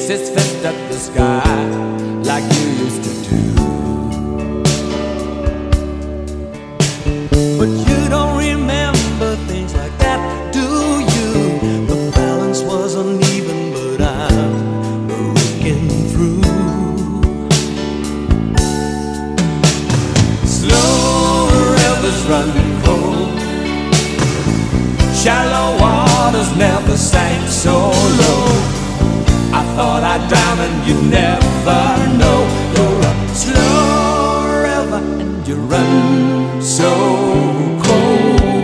kisses flipped up the sky like you used to do. But you don't remember things like that, do you? The balance was uneven, but I'm breaking through. Slow rivers running cold, shallow waters never sank so low. I thought I'd drown and you'd never know. You're a slow river and you run so cold.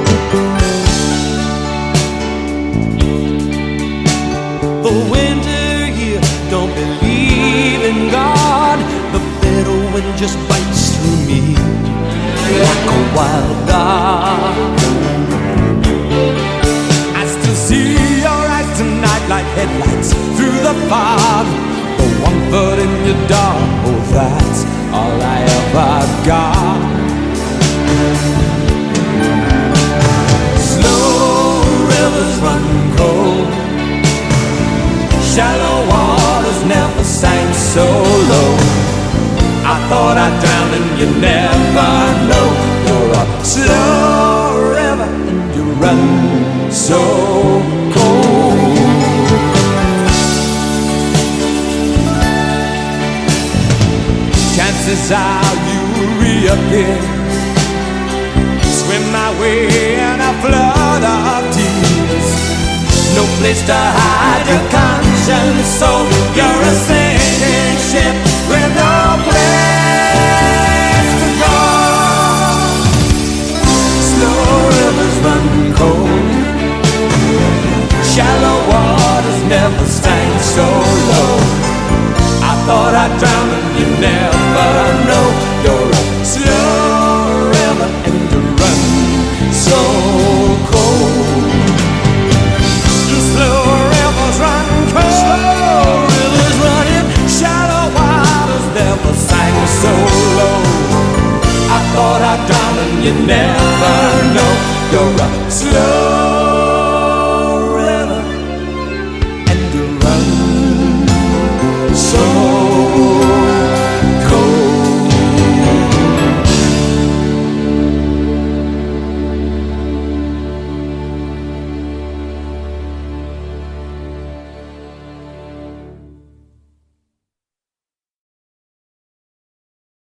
The winter here don't believe in God. The bitter wind just bites through me like a wild dog. I still see your eyes tonight like headlights through the fog. The one foot in your door, oh that's all I ever got. Slow rivers run cold, shallow waters never sank so low. I thought I'd drown and you never know. You're a slow river and you run so cold. Chances are you will reappear, swim my way in a flood of tears. No place to hide your conscience, so you're a sinking ship with no place to go. Slow rivers run cold, shallow waters never stank so low. I thought I'd drown and you never know. You're a slow river and you run so cold. Slow rivers run cold, slow rivers running, shallow waters never sank so low. I thought I'd drown and you never know. You're a slow